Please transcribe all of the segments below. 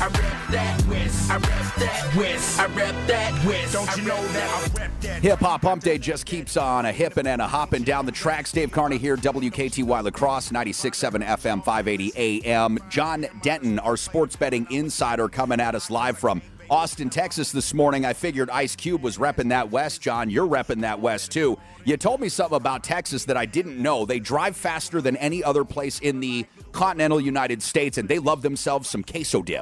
rep that West. I rep that West. I rep that West. Don't you know that I rep that? Hip Hop Hump Day just keeps on a hippin' and a hoppin' down the tracks. Dave Carney here, WKTY La Crosse, 96.7 FM, 580 AM. John Denton, our sports betting insider, coming at us live from Austin, Texas this morning. I figured Ice Cube was repping that West. John, you're repping that West too. You told me something about Texas that I didn't know. They drive faster than any other place in the continental United States, and they love themselves some queso dip.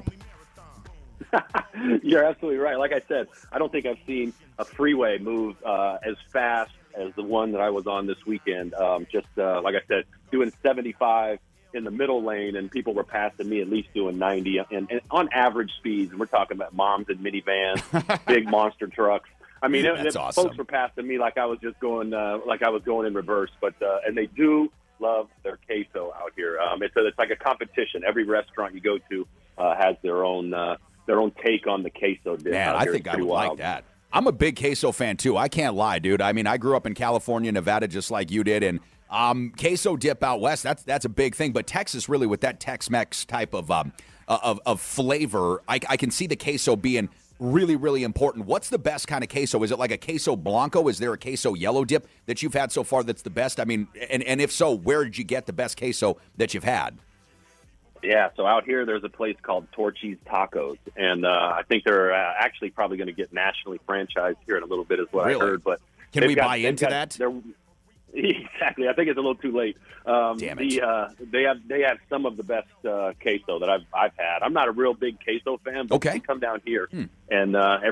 You're absolutely right. Like I said, I don't think I've seen a freeway move as fast as the one that I was on this weekend. Like I said, doing 75 in the middle lane, and people were passing me at least doing 90 and on average speeds. And we're talking about moms and minivans, big monster trucks. I mean, awesome. Folks were passing me like I was just going, in reverse. But and they do love their queso out here. It's like a competition. Every restaurant you go to has their own take on the queso dish. Man, I think I would like that. I'm a big queso fan too. I can't lie, dude. I mean, I grew up in California, Nevada, just like you did, and queso dip out west, that's a big thing. But Texas, really, with that Tex-Mex type of flavor, I can see the queso being really, really important. What's the best kind of queso? Is it like a queso blanco? Is there a queso yellow dip that you've had so far that's the best? I mean, and if so, where did you get the best queso that you've had? Yeah, so out here there's a place called Torchy's Tacos, and I think they're actually probably going to get nationally franchised here in a little bit is what Really? I heard. But can we buy into that? Exactly. I think it's a little too late. Damn it. They have some of the best queso that I've had. I'm not a real big queso fan, but you come down here and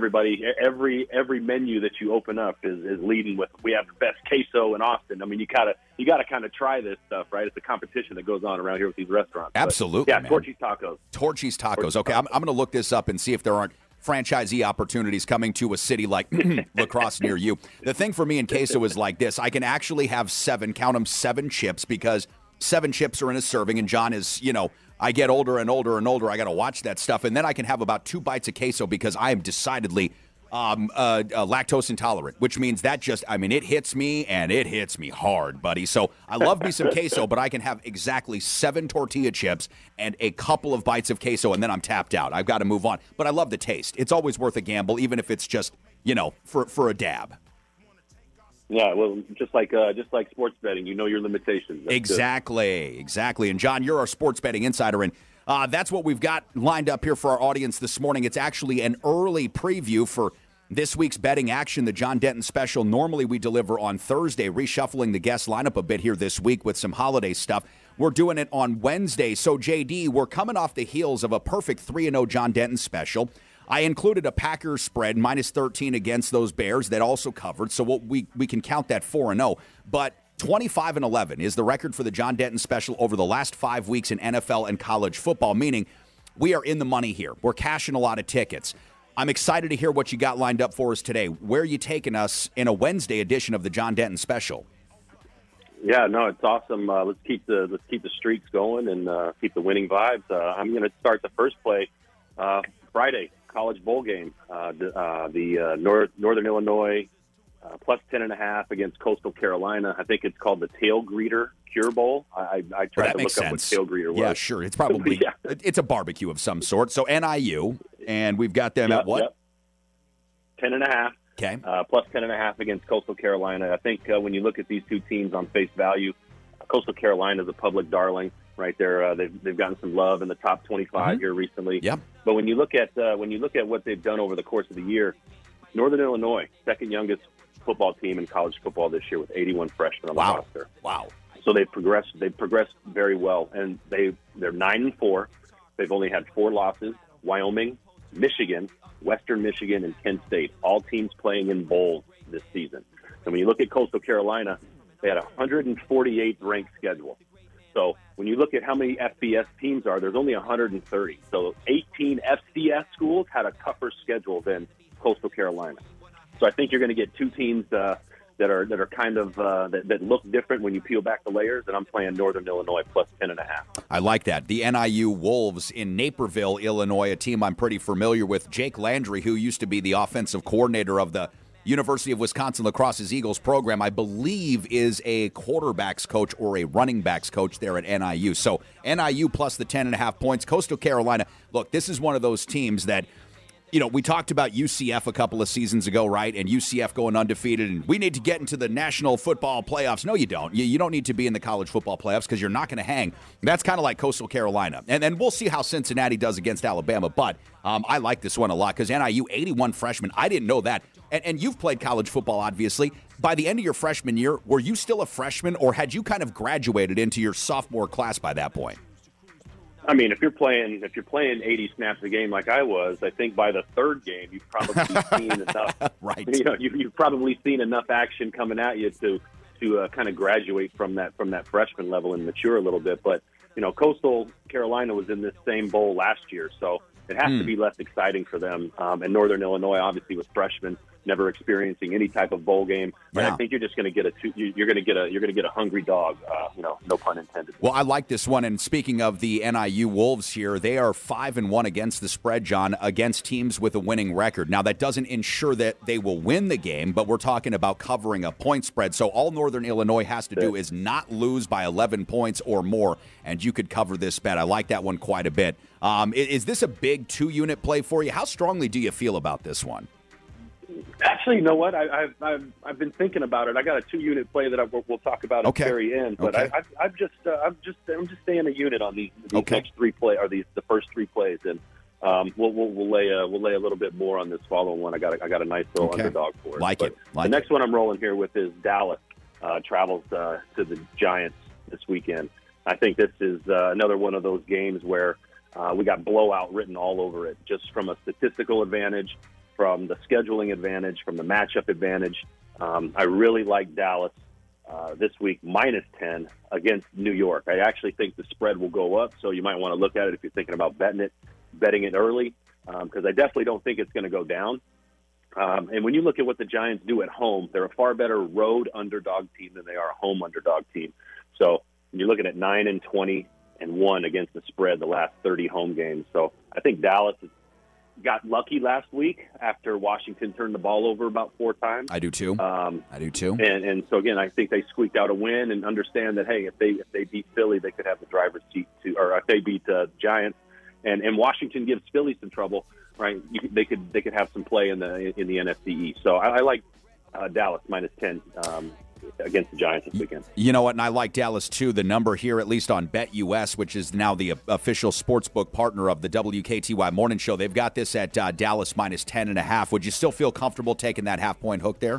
every menu that you open up is leading with, we have the best queso in Austin. I mean, you gotta kind of try this stuff, right? It's a competition that goes on around here with these restaurants. Absolutely. But, man. Torchy's Tacos. Torchy's Tacos. Okay, I'm going to look this up and see if there aren't franchisee opportunities coming to a city like La Crosse near you. The thing for me in queso is like this. I can actually have seven chips because 7 chips are in a serving, and John is, I get older and older and older. I got to watch that stuff. And then I can have about 2 bites of queso because I am decidedly lactose intolerant, which means that it hits me, and it hits me hard, buddy. So I love me some queso, but I can have exactly 7 tortilla chips and a couple of bites of queso, and then I'm tapped out. I've got to move on. But I love the taste. It's always worth a gamble, even if it's just, for a dab. Yeah, well, just like sports betting, you know your limitations. That's Exactly. And John, you're our sports betting insider, and that's what we've got lined up here for our audience this morning. It's actually an early preview for this week's betting action, the John Denton special. Normally we deliver on Thursday, reshuffling the guest lineup a bit here this week with some holiday stuff. We're doing it on Wednesday. So, JD, we're coming off the heels of a perfect 3-0 John Denton special. I included a Packers spread, minus 13 against those Bears that also covered. So we can count that 4-0. But 25-11 is the record for the John Denton special over the last 5 weeks in NFL and college football, meaning we are in the money here. We're cashing a lot of tickets. I'm excited to hear what you got lined up for us today. Where are you taking us in a Wednesday edition of the John Denton special? Yeah, no, it's awesome. Let's keep the streaks going and keep the winning vibes. I'm going to start the first play Friday, college bowl game. Northern Illinois plus 10.5 against Coastal Carolina. I think it's called the Tail Greeter Cure Bowl. I tried to look up what Tail Greeter was. Yeah, sure. It's probably it's a barbecue of some sort. So NIU, and we've got them at what? 10.5. Okay. Plus 10.5 against Coastal Carolina. I think when you look at these two teams on face value, Coastal Carolina is a public darling right there. They've gotten some love in the top 25 here recently. Yep. But when you look at what they've done over the course of the year, Northern Illinois, second youngest football team in college football this year with 81 freshmen on the roster. Wow. So they've progressed very well, and they're 9-4. They've only had 4 losses. Wyoming, Michigan, Western Michigan, and Kent State, all teams playing in bowls this season. And when you look at Coastal Carolina, they had a 148th ranked schedule. So when you look at how many FBS teams are, there's only 130. So 18 FCS schools had a tougher schedule than Coastal Carolina. So I think you're going to get two teams that are kind of that look different when you peel back the layers, and I'm playing Northern Illinois plus 10.5. I like that. The NIU Wolves in Naperville, Illinois, a team I'm pretty familiar with. Jake Landry, who used to be the offensive coordinator of the University of Wisconsin Lacrosse's Eagles program, I believe, is a quarterback's coach or a running back's coach there at NIU. So NIU plus the 10.5 points. Coastal Carolina, look, this is one of those teams that, we talked about UCF a couple of seasons ago, right? And UCF going undefeated, and we need to get into the National Football Playoffs. No, you don't. You don't need to be in the college football playoffs because you're not going to hang. That's kind of like Coastal Carolina. And then we'll see how Cincinnati does against Alabama. But I like this one a lot because NIU, 81 freshmen. I didn't know that. And you've played college football, obviously. By the end of your freshman year, were you still a freshman, or had you kind of graduated into your sophomore class by that point? I mean, if you're playing 80 snaps a game like I was, I think by the third game you've probably seen enough. Right. You've probably seen enough action coming at you to kind of graduate from that freshman level and mature a little bit. But Coastal Carolina was in this same bowl last year, so it has to be less exciting for them. And Northern Illinois, obviously, with freshmen never experiencing any type of bowl game. And I think you're just going to get you're going to get a hungry dog. No pun intended. Well, I like this one. And speaking of the NIU Wolves here, they are 5-1 against the spread, John, against teams with a winning record. Now, that doesn't ensure that they will win the game, but we're talking about covering a point spread. So all Northern Illinois has to do is not lose by 11 points or more, and you could cover this bet. I like that one quite a bit. Is this a big 2-unit play for you? How strongly do you feel about this one? Actually, you know what? I've been thinking about it. I got a 2-unit play that we'll talk about at the very end. But I'm just staying a unit on these next 3 play or the first 3 plays, and we'll lay a little bit more on this following one. I got a nice little underdog for it. The next one I'm rolling here with is Dallas travels to the Giants this weekend. I think this is another one of those games where we got blowout written all over it, just from a statistical advantage, from the scheduling advantage, from the matchup advantage. I really like Dallas this week, -10 against New York. I actually think the spread will go up, so you might want to look at it if you're thinking about betting it early, because I definitely don't think it's going to go down. And when you look at what the Giants do at home, they're a far better road underdog team than they are a home underdog team. So you're looking at 9-20-1 against the spread the last 30 home games. So I think Dallas got lucky last week after Washington turned the ball over about 4 times. I do too. And so again, I think they squeaked out a win and understand that, hey, if they beat Philly, they could have the driver's seat to, or if they beat Giants, and Washington gives Philly some trouble, right? They could have some play in the NFC East. So I like Dallas -10 against the Giants this weekend. You know what? And I like Dallas too. The number here, at least on BetUS, which is now the official sportsbook partner of the WKTY Morning Show, they've got this at Dallas -10.5. Would you still feel comfortable taking that half-point hook there?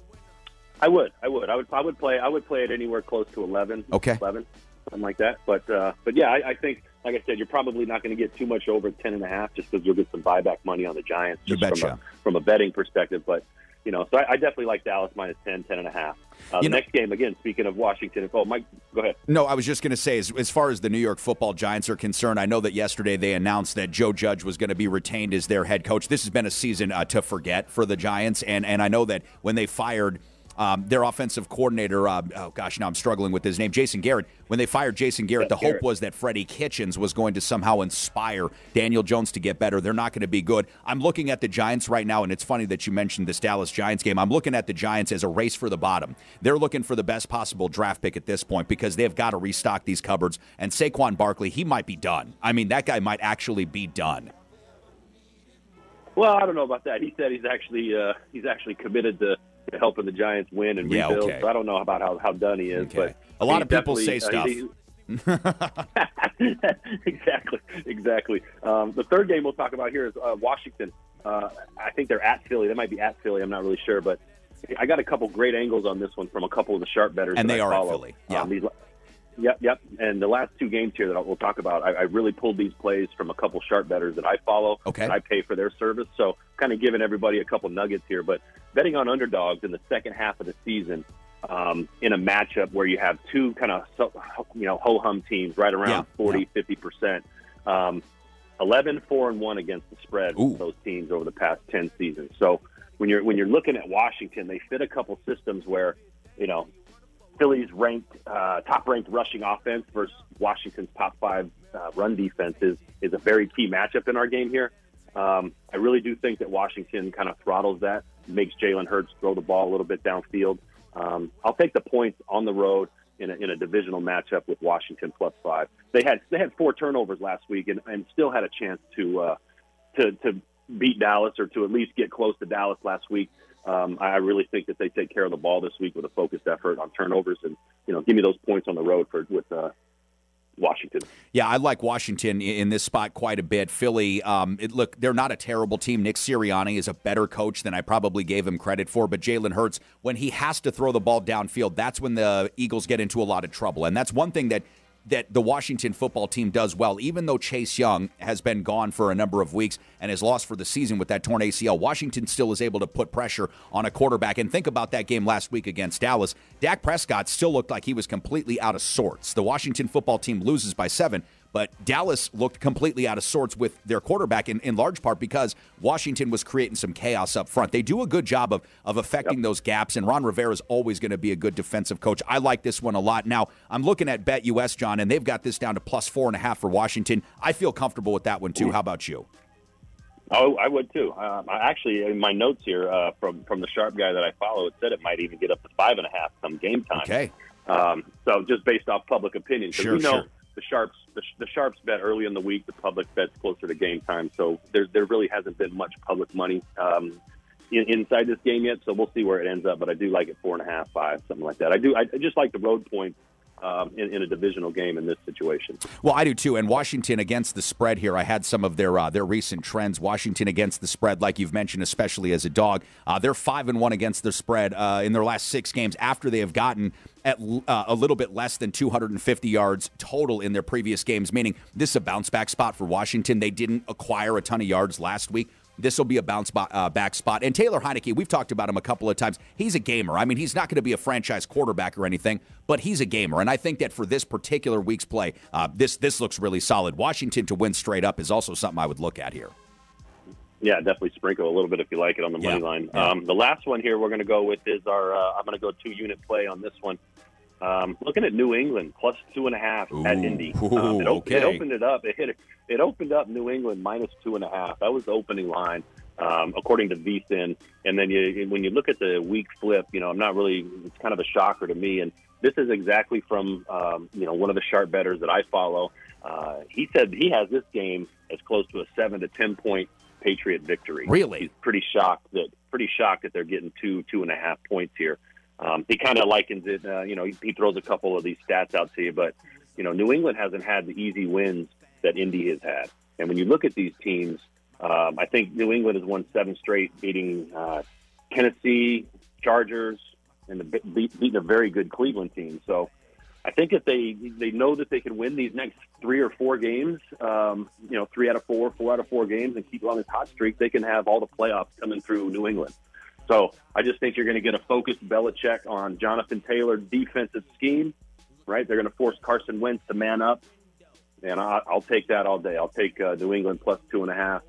I would play it anywhere close to 11. Okay. 11, something like that. But yeah, I think, like I said, you're probably not going to get too much over 10.5 just because you'll get some buyback money on the Giants just from a betting perspective. But so I definitely like Dallas -10, 10.5. The next game, again, speaking of Washington. Oh, Mike, go ahead. No, I was just going to say, as far as the New York Football Giants are concerned, I know that yesterday they announced that Joe Judge was going to be retained as their head coach. This has been a season to forget for the Giants, and I know that when they fired their offensive coordinator, now I'm struggling with his name, Jason Garrett. When they fired Jason Garrett, the hope was that Freddie Kitchens was going to somehow inspire Daniel Jones to get better. They're not going to be good. I'm looking at the Giants right now, and it's funny that you mentioned this Dallas Giants game. I'm looking at the Giants as a race for the bottom. They're looking for the best possible draft pick at this point because they've got to restock these cupboards. And Saquon Barkley, he might be done. I mean, that guy might actually be done. Well, I don't know about that. He said he's actually committed to helping the Giants win and rebuild. Okay. So I don't know about how done he is. Okay. But a lot of people say stuff. Exactly. The third game we'll talk about here is Washington. I think they're at Philly. They might be at Philly. I'm not really sure, but I got a couple great angles on this one from a couple of the sharp bettors. And they are follow. at Philly. Yeah. Yep. And the last 2 games here that we'll talk about, I really pulled these plays from a couple sharp bettors that I follow. Okay. And I pay for their service. So kind of giving everybody a couple nuggets here. But betting on underdogs in the second half of the season in a matchup where you have 2 kind of ho-hum teams right around 50%. 11-4-1 against the spread with those teams over the past 10 seasons. So when you're looking at Washington, they fit a couple systems where, Philly's top-ranked rushing offense versus Washington's top 5 run defense is a very key matchup in our game here. I really do think that Washington kind of throttles that, makes Jalen Hurts throw the ball a little bit downfield. I'll take the points on the road in a divisional matchup with Washington +5. They had 4 turnovers last week and still had a chance to beat Dallas, or to at least get close to Dallas last week. I really think that they take care of the ball this week with a focused effort on turnovers, and give me those points on the road with Washington. Yeah, I like Washington in this spot quite a bit. Philly, look, they're not a terrible team. Nick Sirianni is a better coach than I probably gave him credit for, but Jalen Hurts, when he has to throw the ball downfield, that's when the Eagles get into a lot of trouble. And that's one thing that the Washington football team does well. Even though Chase Young has been gone for a number of weeks and has lost for the season with that torn ACL, Washington still is able to put pressure on a quarterback. And think about that game last week against Dallas. Dak Prescott still looked like he was completely out of sorts. The Washington football team loses by 7, but Dallas looked completely out of sorts with their quarterback in large part because Washington was creating some chaos up front. They do a good job of affecting those gaps, and Ron Rivera is always going to be a good defensive coach. I like this one a lot. Now, I'm looking at BetUS, John, and they've got this down to +4.5 for Washington. I feel comfortable with that one, too. How about you? Oh, I would, too. Actually, in my notes here from the Sharp guy that I follow, it said it might even get up to 5.5 come game time. Okay. So just based off public opinion. Sure. The Sharps bet early in the week. The public bets closer to game time. So there really hasn't been much public money inside this game yet. So we'll see where it ends up. But I do like it 4.5, 5, something like that. I just like the road points in a divisional game in this situation. Well, I do too. And Washington against the spread here. I had some of their recent trends. Washington against the spread, like you've mentioned, especially as a dog. They're 5-1 against the spread in their last 6 games after they have gotten at a little bit less than 250 yards total in their previous games, meaning this is a bounce-back spot for Washington. They didn't acquire a ton of yards last week. This will be a bounce-back spot. And Taylor Heineke, we've talked about him a couple of times. He's a gamer. I mean, he's not going to be a franchise quarterback or anything, but he's a gamer. And I think that for this particular week's play, this looks really solid. Washington to win straight up is also something I would look at here. Yeah, definitely sprinkle a little bit if you like it on the money line. Yeah. The last one here we're going to go with is our I'm going to go 2-unit play on this one. Looking at New England +2.5 at Indy. It opened it up. It opened up New England -2.5. That was the opening line, according to VSiN. And then when you look at the week flip, I'm not really. It's kind of a shocker to me. And this is exactly from one of the sharp bettors that I follow. He said he has this game as close to a 7 to 10 point Patriot victory. Really? He's pretty shocked that they're getting 2.5 points here. He kind of likens it, he throws a couple of these stats out to you, but, New England hasn't had the easy wins that Indy has had. And when you look at these teams, I think New England has won 7 straight, beating Tennessee, Chargers, and beating a very good Cleveland team. So I think if they know that they can win these next 3 or 4 games, 3 out of 4, 4 out of 4 games, and keep on this hot streak, they can have all the playoffs coming through New England. So I just think you're going to get a focused Belichick on Jonathan Taylor's defensive scheme, right? They're going to force Carson Wentz to man up, and I'll take that all day. I'll take New England +2.5,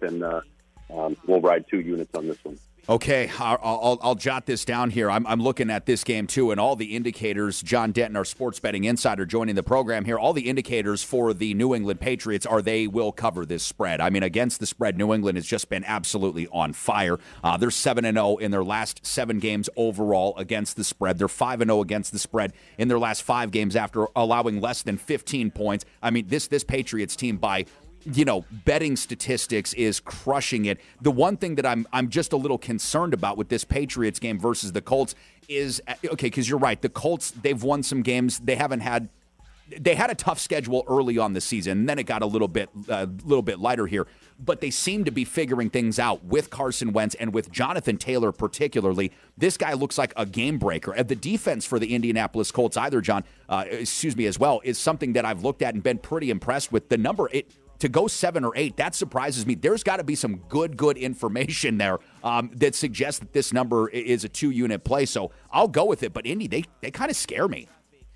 and we'll ride 2 units on this one. Okay, I'll jot this down here. I'm looking at this game, too, and all the indicators. John Denton, our sports betting insider, joining the program here. All the indicators for the New England Patriots are they will cover this spread. I mean, against the spread, New England has just been absolutely on fire. They're 7-0 in their last 7 games overall against the spread. They're 5-0 against the spread in their last 5 games after allowing less than 15 points. I mean, this Patriots team by betting statistics is crushing it. The one thing that I'm just a little concerned about with this Patriots game versus the Colts is, okay, because you're right, the Colts, they've won some games. They had a tough schedule early on the season, and then it got a little bit lighter here. But they seem to be figuring things out with Carson Wentz and with Jonathan Taylor particularly. This guy looks like a game breaker. And the defense for the Indianapolis Colts as well, is something that I've looked at and been pretty impressed with. The number to go 7 or 8, that surprises me. There's got to be some good information there that suggests that this number is a 2-unit play. So I'll go with it. But Indy, they kind of scare me.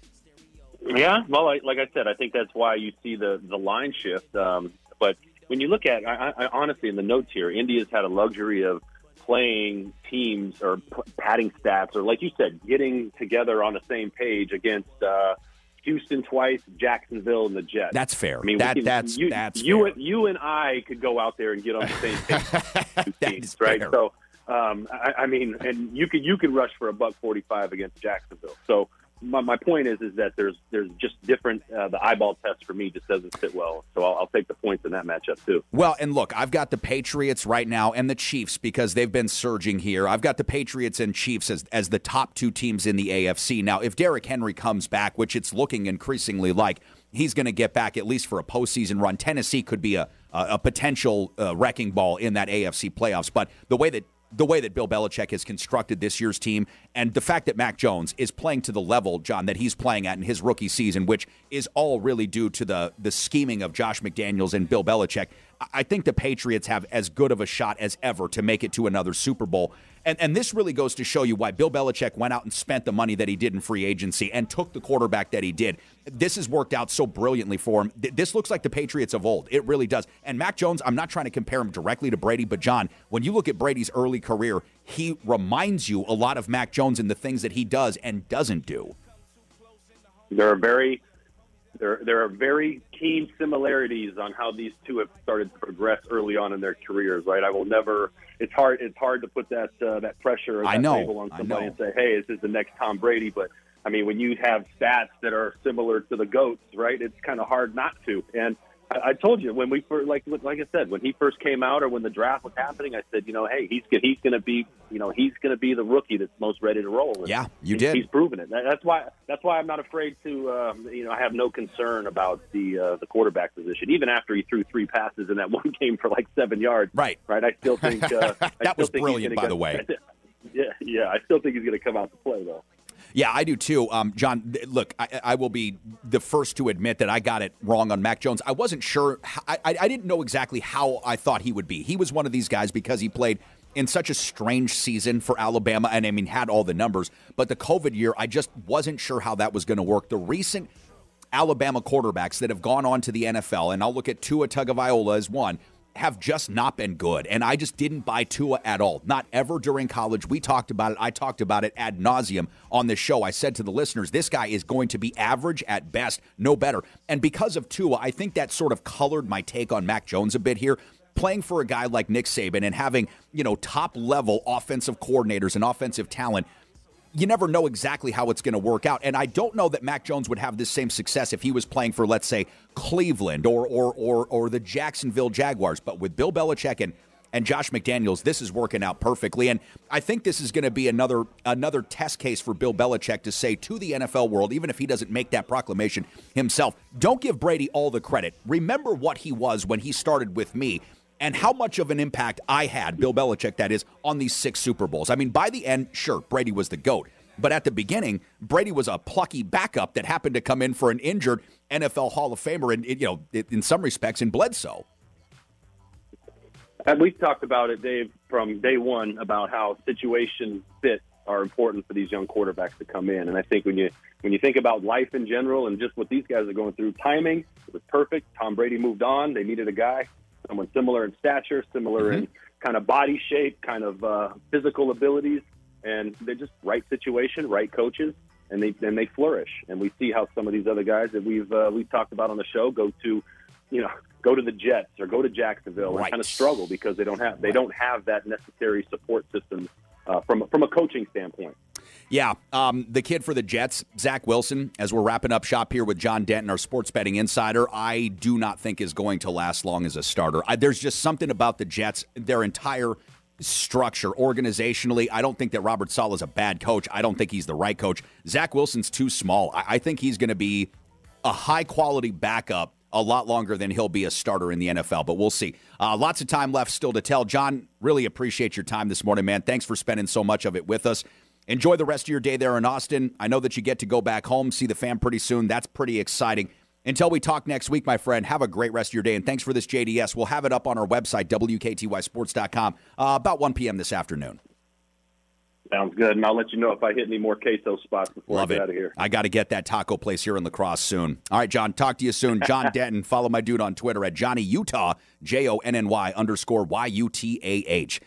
Yeah, well, like I said, I think that's why you see the line shift. But when you look at, I honestly, in the notes here, Indy has had a luxury of playing teams or padding stats, or like you said, getting together on the same page against Houston twice, Jacksonville, and the Jets. That's fair. I mean, that's fair. You and I could go out there and get on the same page. That teams, is right? fair. So, I mean, and you could rush for $145 against Jacksonville. So my point is that there's just different. The eyeball test for me just doesn't fit well. So I'll take the points in that matchup too. Well, and look, I've got the Patriots right now and the Chiefs because they've been surging here. I've got the Patriots and Chiefs as the top two teams in the AFC. Now, if Derrick Henry comes back, which it's looking increasingly like he's going to get back at least for a postseason run, Tennessee could be a potential wrecking ball in that AFC playoffs. But the way that Bill Belichick has constructed this year's team and the fact that Mac Jones is playing to the level, John, that he's playing at in his rookie season, which is all really due to the scheming of Josh McDaniels and Bill Belichick, I think the Patriots have as good of a shot as ever to make it to another Super Bowl. And this really goes to show you why Bill Belichick went out and spent the money that he did in free agency and took the quarterback that he did. This has worked out so brilliantly for him. This looks like the Patriots of old. It really does. And Mac Jones, I'm not trying to compare him directly to Brady, but John, when you look at Brady's early career, he reminds you a lot of Mac Jones in the things that he does and doesn't do. There are very keen similarities on how these two have started to progress early on in their careers, right? I will never. It's hard to put that pressure or that label on somebody and say, "Hey, this is the next Tom Brady." But I mean, when you have stats that are similar to the GOATs, right? It's kind of hard not to. And I told you when we first, like I said, when he first came out or when the draft was happening, I said, hey, he's going to be, he's going to be the rookie that's most ready to roll. And yeah, you did. He's proven it. That's why I'm not afraid to, I have no concern about the quarterback position, even after he threw 3 passes in that one game for like 7 yards. Right. I still think that was brilliant, by the way. Yeah. I still think he's going to come out to play though. Yeah, I do too. John, look, I will be the first to admit that I got it wrong on Mac Jones. I wasn't sure. I didn't know exactly how I thought he would be. He was one of these guys because he played in such a strange season for Alabama and, had all the numbers. But the COVID year, I just wasn't sure how that was going to work. The recent Alabama quarterbacks that have gone on to the NFL, and I'll look at Tua Tagovailoa as one, have just not been good. And I just didn't buy Tua at all. Not ever during college. We talked about it. I talked about it ad nauseum on this show. I said to the listeners, this guy is going to be average at best, no better. And because of Tua, I think that sort of colored my take on Mac Jones a bit here. Playing for a guy like Nick Saban and having, top-level offensive coordinators and offensive talent, you never know exactly how it's going to work out. And I don't know that Mac Jones would have this same success if he was playing for, let's say, Cleveland or the Jacksonville Jaguars. But with Bill Belichick and Josh McDaniels, this is working out perfectly. And I think this is going to be another test case for Bill Belichick to say to the NFL world, even if he doesn't make that proclamation himself, don't give Brady all the credit. Remember what he was when he started with me. And how much of an impact I had, Bill Belichick, that is, on these 6 Super Bowls. By the end, sure, Brady was the GOAT. But at the beginning, Brady was a plucky backup that happened to come in for an injured NFL Hall of Famer, and in some respects, in Bledsoe. And we've talked about it, Dave, from day one about how situation fit are important for these young quarterbacks to come in. And I think when you think about life in general and just what these guys are going through, timing, it was perfect. Tom Brady moved on. They needed a guy. Someone similar in stature, similar in kind of body shape, kind of physical abilities, and they're just right situation, right coaches, and they flourish. And we see how some of these other guys that we've talked about on the show go to the Jets or go to Jacksonville and kind of struggle because they don't have that necessary support system from a coaching standpoint. Yeah, the kid for the Jets, Zach Wilson, as we're wrapping up shop here with John Denton, our sports betting insider, I do not think is going to last long as a starter. There's just something about the Jets, their entire structure, organizationally. I don't think that Robert Saleh is a bad coach. I don't think he's the right coach. Zach Wilson's too small. I think he's going to be a high-quality backup a lot longer than he'll be a starter in the NFL, but we'll see. Lots of time left still to tell. John, really appreciate your time this morning, man. Thanks for spending so much of it with us. Enjoy the rest of your day there in Austin. I know that you get to go back home, see the fam pretty soon. That's pretty exciting. Until we talk next week, my friend, have a great rest of your day. And thanks for this, JDS. We'll have it up on our website, WKTYSports.com, about 1 p.m. this afternoon. Sounds good. And I'll let you know if I hit any more queso spots before I get out of here. I got to get that taco place here in La Crosse soon. All right, John, talk to you soon. John Denton. Follow my dude on Twitter at Johnny Utah, JONNY_YUTAH.